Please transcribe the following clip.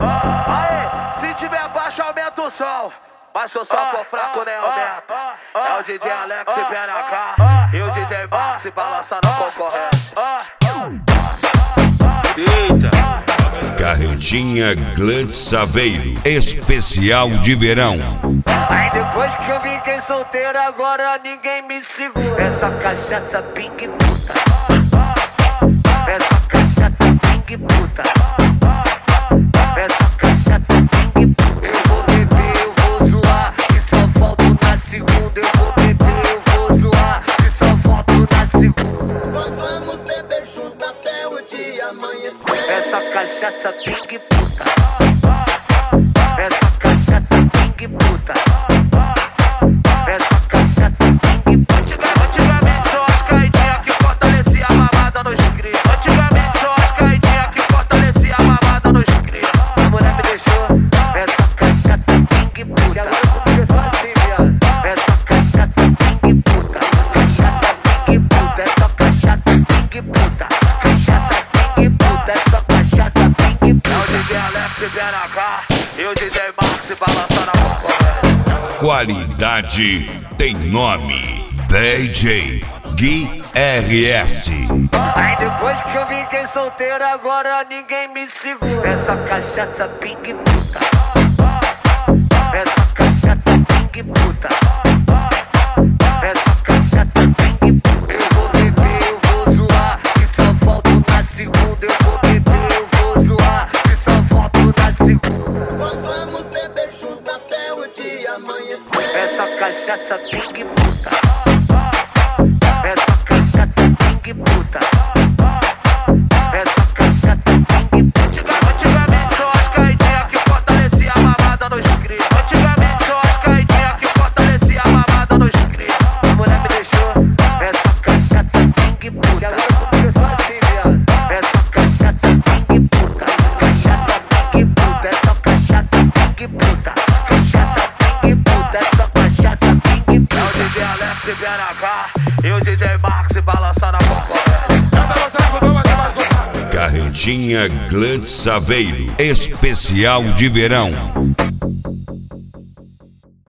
Aê, se tiver baixo, aumenta o som. Mas se o som for fraco, nem aumenta. É o DJ Alex e PNH e o DJ Max balançando a concorrência. Eita! Carretinha Glante Saveiro, especial de verão. Aí depois que eu fiquei solteiro, agora ninguém me segura. Essa cachaça pink puta. Essa cachaça pink puta. Essa cachaça pink puta. Eu vou beber, eu vou zoar, e só volto na segunda. Eu vou beber, eu vou zoar, e só volto na segunda. Nós vamos beber junto até o dia amanhecer. Essa cachaça pink puta. Essa cachaça pink puta. Essa cachaça pink puta. Antigamente só as caidinhas que fortalecia a mamada nos cria. Antigamente só as caidinhas que fortalecia a mamada nos cria. A mulher me deixou. Essa cachaça pink puta. E agora comigo só assim, viado. Essa cachaça pink puta. Cachaça pink puta. Essa cachaça pink puta. Cachaça pink puta. Essa cachaça pink puta. É o DJ Alex e PNH e o DJ Max balançando a concorrência. Qualidade tem nome. DJ Gui RS. Aí depois que eu fiquei solteiro, agora ninguém me segura. Essa cachaça pink puta. Essa cachaça pink puta. Essa cachaça pink puta. Eu vou beber, eu vou zoar, e só volto na segunda. Eu vou beber, eu vou zoar, e só volto na segunda. Nós vamos beber junto até o dia amanhecer. Essa cachaça pink puta. Essa cachaça pink puta. Essa cachaça pink puta. Antigamente só as caidinhas que fortalecia a mamada nos cria. Antigamente só as caidinhas que fortalecia a mamada nos cria. A mulher me deixou. Essa cachaça pink puta. E agora comigo só assim, viado. Essa cachaça pink puta. Cachaça pink puta. Essa cachaça pink puta. Cachaça pink puta. Essa cachaça pink puta. É o DJ Alex e PNH e o DJ Max balançando a concorrência. Carretinha Glante Saveiro, especial de verão.